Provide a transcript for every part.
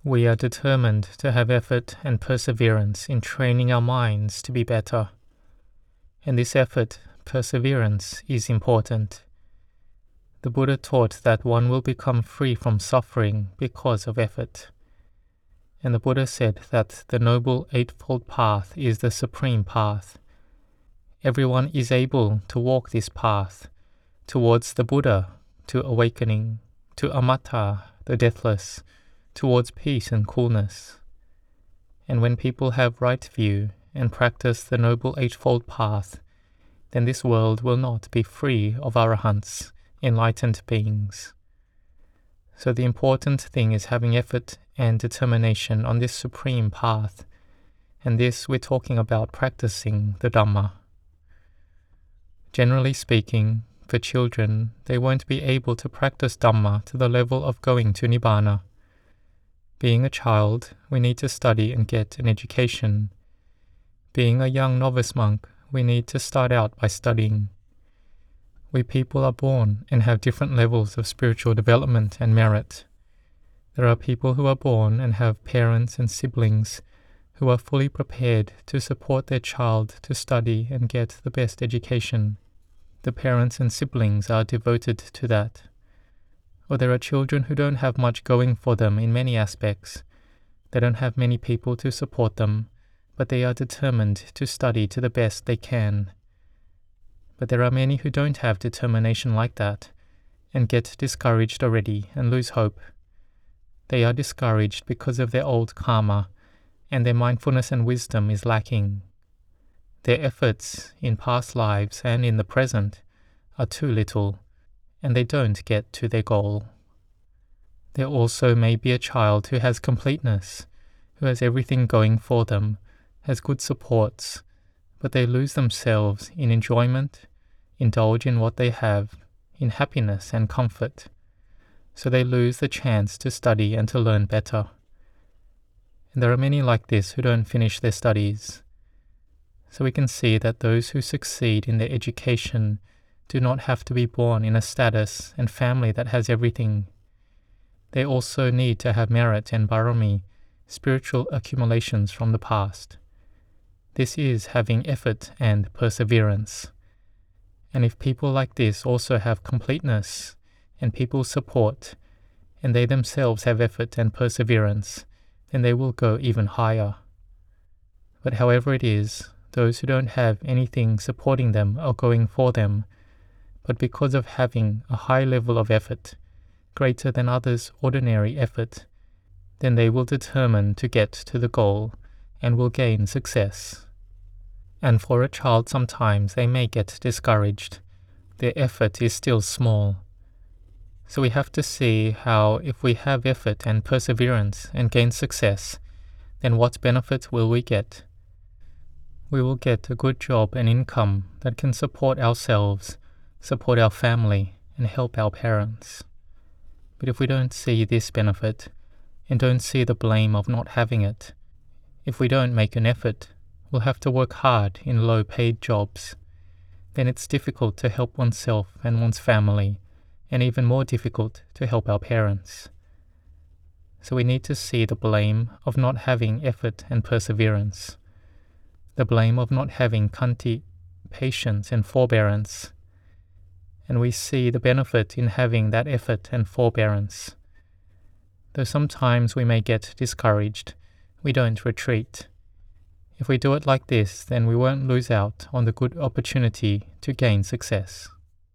We are determined to have effort and perseverance in training our minds to be better. And this effort, perseverance, is important. The Buddha taught that one will become free from suffering because of effort. And the Buddha said that the Noble Eightfold Path is the supreme path. Everyone is able to walk this path towards the Buddha, to awakening, to Amatha, the deathless, towards peace and coolness. And when people have right view and practice the Noble Eightfold Path, then this world will not be free of arahants, enlightened beings. So the important thing is having effort and determination on this supreme path, and this we're talking about practicing the Dhamma. Generally speaking, for children, they won't be able to practice Dhamma to the level of going to Nibbana. Being a child, we need to study and get an education. Being a young novice monk, we need to start out by studying. We people are born and have different levels of spiritual development and merit. There are people who are born and have parents and siblings who are fully prepared to support their child to study and get the best education. The parents and siblings are devoted to that. Or there are children who don't have much going for them in many aspects. They don't have many people to support them, but they are determined to study to the best they can. But there are many who don't have determination like that, and get discouraged already and lose hope. They are discouraged because of their old karma, and their mindfulness and wisdom is lacking. Their efforts in past lives and in the present are too little, and they don't get to their goal. There also may be a child who has completeness, who has everything going for them, has good supports, but they lose themselves in enjoyment, indulge in what they have, in happiness and comfort. So they lose the chance to study and to learn better. And there are many like this who don't finish their studies. So we can see that those who succeed in their education do not have to be born in a status and family that has everything. They also need to have merit and barami, spiritual accumulations from the past. This is having effort and perseverance. And if people like this also have completeness and people's support, and they themselves have effort and perseverance, then they will go even higher. But however it is, those who don't have anything supporting them or going for them, but because of having a high level of effort, greater than others' ordinary effort, then they will determine to get to the goal and will gain success. And for a child sometimes they may get discouraged. Their effort is still small. So we have to see how if we have effort and perseverance and gain success, then what benefit will we get? We will get a good job and income that can support ourselves, support our family, and help our parents. But if we don't see this benefit, and don't see the blame of not having it, if we don't make an effort, we'll have to work hard in low-paid jobs. Then it's difficult to help oneself and one's family, and even more difficult to help our parents. So we need to see the blame of not having effort and perseverance, the blame of not having khanti, patience and forbearance, and we see the benefit in having that effort and forbearance. Though sometimes we may get discouraged, we don't retreat. If we do it like this, then we won't lose out on the good opportunity to gain success.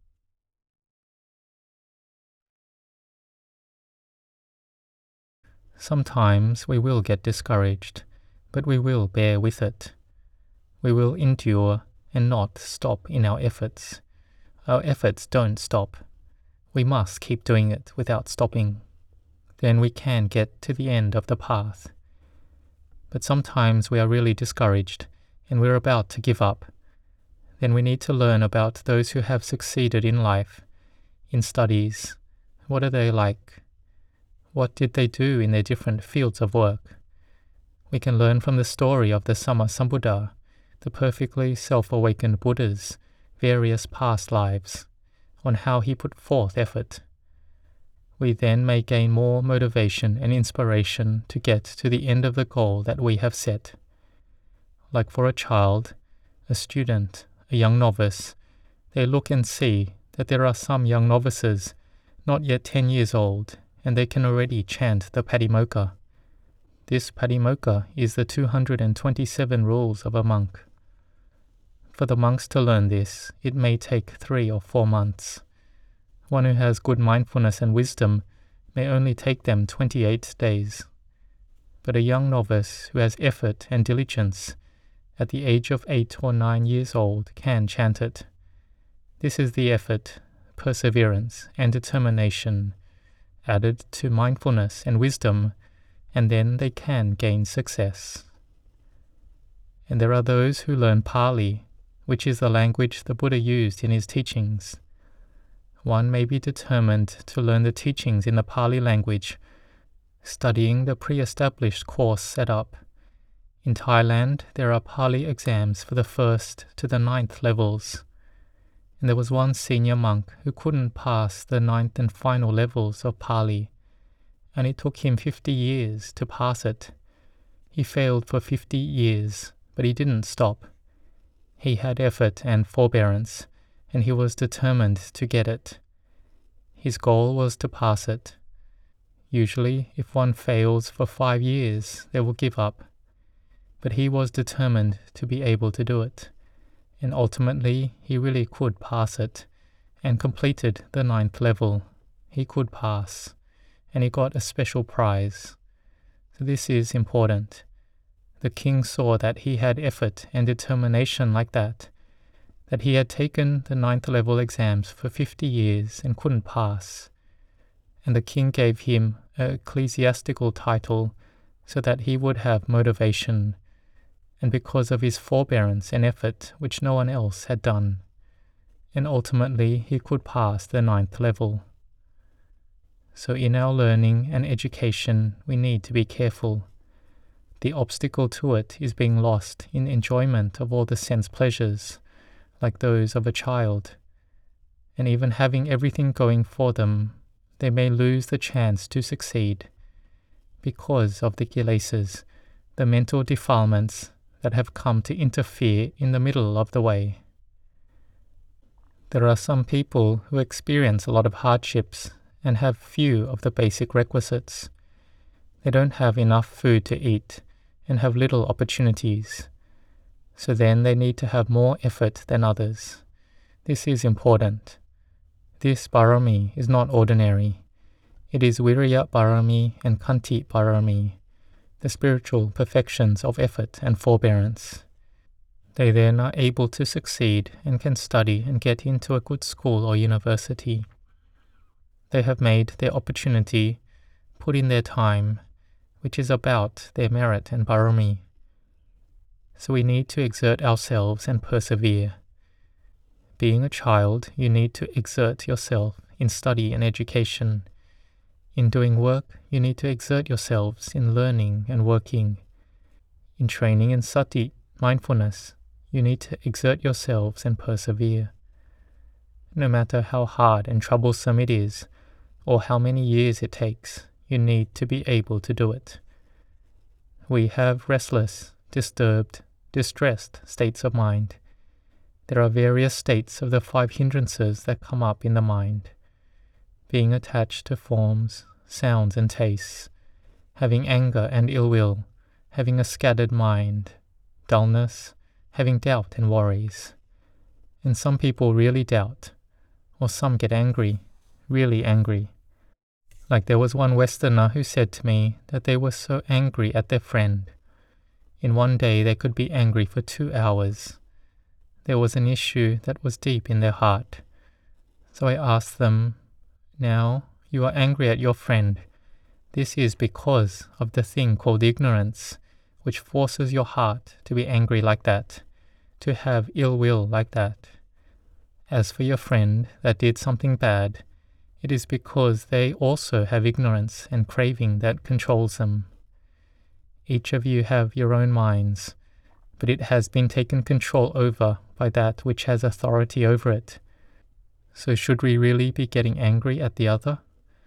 Sometimes we will get discouraged, but we will bear with it. We will endure and not stop in our efforts. Our efforts don't stop. We must keep doing it without stopping. Then we can get to the end of the path. But sometimes we are really discouraged and we're about to give up. Then we need to learn about those who have succeeded in life, in studies. What are they like? What did they do in their different fields of work? We can learn from the story of the Sammasambuddha, the perfectly self-awakened Buddha's various past lives, on how he put forth effort. we then may gain more motivation and inspiration to get to the end of the goal that we have set. Like for a child, a student, a young novice, they look and see that there are some young novices not yet 10 years old, and they can already chant the Patimokkha. This Patimokkha is the 227 rules of a monk. For the monks to learn this, it may take 3 or 4 months. One who has good mindfulness and wisdom may only take them 28 days. But a young novice who has effort and diligence at the age of 8 or 9 years old can chant it. This is the effort, perseverance, and determination added to mindfulness and wisdom, and then they can gain success. And there are those who learn Pali, which is the language the Buddha used in his teachings. One may be determined to learn the teachings in the Pali language, studying the pre-established course set up. In Thailand, there are Pali exams for the 1st to the 9th levels. And there was one senior monk who couldn't pass the 9th and final levels of Pali, and it took him 50 years to pass it. He failed for 50 years, but he didn't stop. He had effort and forbearance, and he was determined to get it. His goal was to pass it. Usually, if one fails for 5 years, they will give up. But he was determined to be able to do it. And ultimately, he really could pass it, and completed the 9th level. He could pass, and he got a special prize. So this is important. The king saw that he had effort and determination like that he had taken the 9th level exams for 50 years and couldn't pass. And the king gave him an ecclesiastical title so that he would have motivation, and because of his forbearance and effort which no one else had done. And ultimately he could pass the 9th level. So in our learning and education we need to be careful. The obstacle to it is being lost in enjoyment of all the sense pleasures, like those of a child. And even having everything going for them, they may lose the chance to succeed because of the kilesas, the mental defilements that have come to interfere in the middle of the way. There are some people who experience a lot of hardships and have few of the basic requisites. They don't have enough food to eat and have little opportunities. So then they need to have more effort than others. This is important. This Barami is not ordinary. It is Virya Barami and Khanti Barami, the spiritual perfections of effort and forbearance. They then are able to succeed and can study and get into a good school or university. They have made their opportunity, put in their time, which is about their merit and Barami. So we need to exert ourselves and persevere. Being a child, you need to exert yourself in study and education. In doing work, you need to exert yourselves in learning and working. In training in sati, mindfulness, you need to exert yourselves and persevere. No matter how hard and troublesome it is, or how many years it takes, you need to be able to do it. We have restless, disturbed, distressed states of mind. There are various states of the 5 hindrances that come up in the mind. Being attached to forms, sounds and tastes, having anger and ill will, having a scattered mind, dullness, having doubt and worries. And some people really doubt, or some get angry, really angry. Like there was one Westerner who said to me that they were so angry at their friend. In one day they could be angry for 2 hours. There was an issue that was deep in their heart. So I asked them, "Now you are angry at your friend. This is because of the thing called ignorance, which forces your heart to be angry like that, to have ill will like that. As for your friend that did something bad, it is because they also have ignorance and craving that controls them. Each of you have your own minds, but it has been taken control over by that which has authority over it. So should we really be getting angry at the other?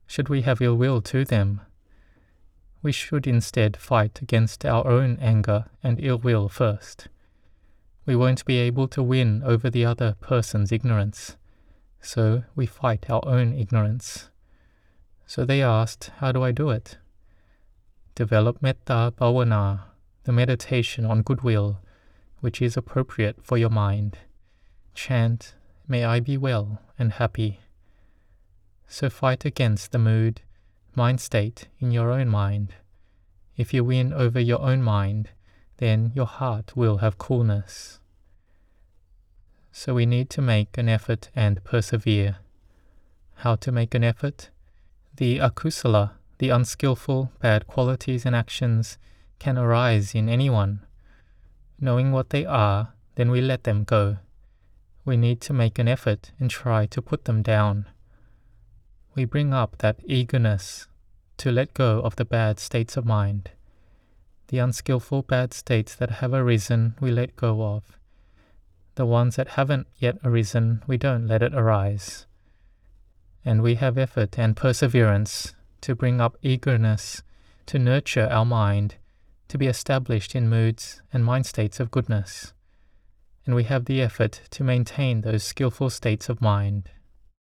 should we have ill will to them? We should instead fight against our own anger and ill will first. We won't be able to win over the other person's ignorance, so we fight our own ignorance. So they asked, how do I do it? Develop Metta Bhavana, the meditation on goodwill, which is appropriate for your mind. Chant, may I be well and happy. So fight against the mood, mind state in your own mind. If you win over your own mind, then your heart will have coolness. So we need to make an effort and persevere. How to make an effort? The akusala, the unskillful, bad qualities and actions, can arise in anyone. Knowing what they are, then we let them go. We need to make an effort and try to put them down. We bring up that eagerness to let go of the bad states of mind. The unskillful bad states that have arisen, we let go of. The ones that haven't yet arisen, we don't let it arise. And we have effort and perseverance to bring up eagerness, to nurture our mind, to be established in moods and mind states of goodness. And we have the effort to maintain those skillful states of mind.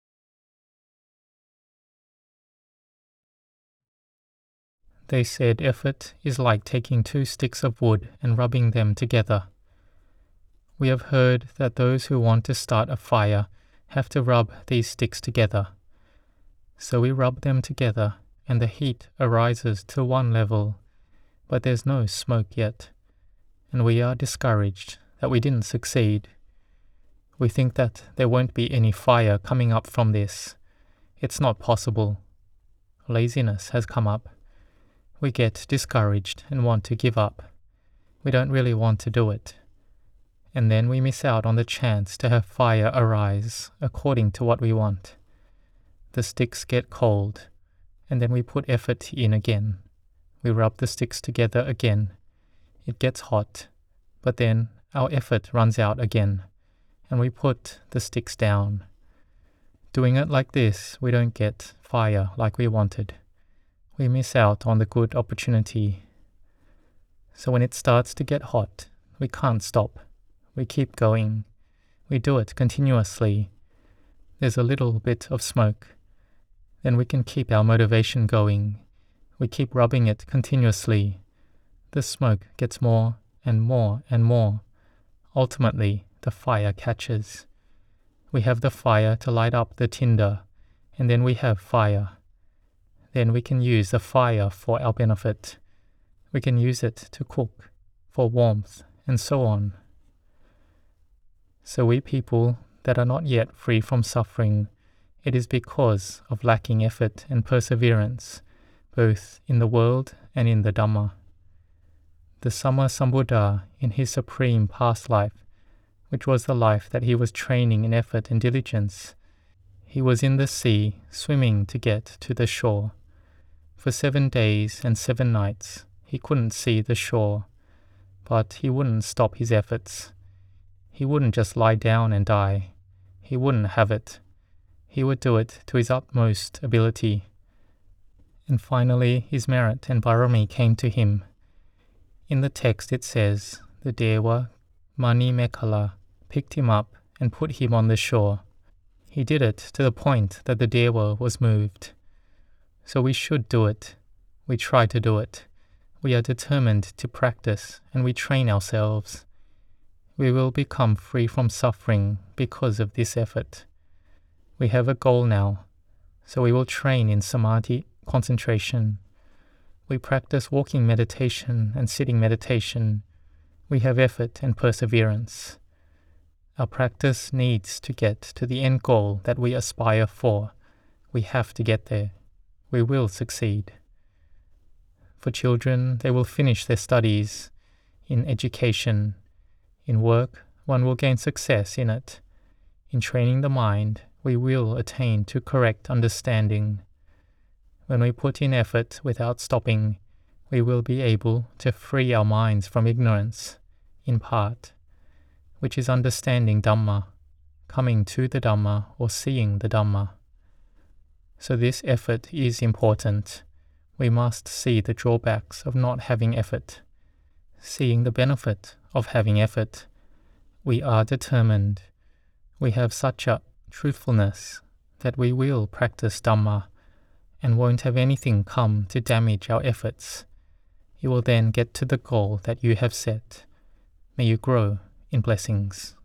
They said effort is like taking 2 sticks of wood and rubbing them together. We have heard that those who want to start a fire have to rub these sticks together. So we rub them together and the heat arises to one level, but there's no smoke yet, and we are discouraged that we didn't succeed. We think that there won't be any fire coming up from this. It's not possible. Laziness has come up. We get discouraged and want to give up. We don't really want to do it. And then we miss out on the chance to have fire arise according to what we want. The sticks get cold, and then we put effort in again. We rub the sticks together again. It gets hot, but then our effort runs out again, and we put the sticks down. Doing it like this, we don't get fire like we wanted. We miss out on the good opportunity. So when it starts to get hot, we can't stop. We keep going. We do it continuously. There's a little bit of smoke. Then we can keep our motivation going. We keep rubbing it continuously. The smoke gets more and more and more. Ultimately, the fire catches. We have the fire to light up the tinder, and then we have fire. Then we can use the fire for our benefit. We can use it to cook, for warmth, and so on. So we people that are not yet free from suffering, it is because of lacking effort and perseverance, both in the world and in the Dhamma. The Sammasambuddha, in his supreme past life, which was the life that he was training in effort and diligence, he was in the sea, swimming to get to the shore. For 7 days and 7 nights, he couldn't see the shore, but he wouldn't stop his efforts. He wouldn't just lie down and die. He wouldn't have it. He would do it to his utmost ability. And finally, his merit and Bharami came to him. In the text it says, the Deva, Mani Mekhala, picked him up and put him on the shore. He did it to the point that the Deva was moved. So we should do it. We try to do it. We are determined to practice, and we train ourselves. We will become free from suffering because of this effort. We have a goal now, so we will train in samadhi, concentration. We practice walking meditation and sitting meditation. We have effort and perseverance. Our practice needs to get to the end goal that we aspire for. We have to get there. We will succeed. For children, they will finish their studies. In education, in work, one will gain success in it. In training the mind, we will attain to correct understanding. When we put in effort without stopping, we will be able to free our minds from ignorance, in part, which is understanding Dhamma, coming to the Dhamma or seeing the Dhamma. So this effort is important. We must see the drawbacks of not having effort. Seeing the benefit of having effort, we are determined. We have such a truthfulness that we will practice Dhamma and won't have anything come to damage our efforts. You will then get to the goal that you have set. May you grow in blessings.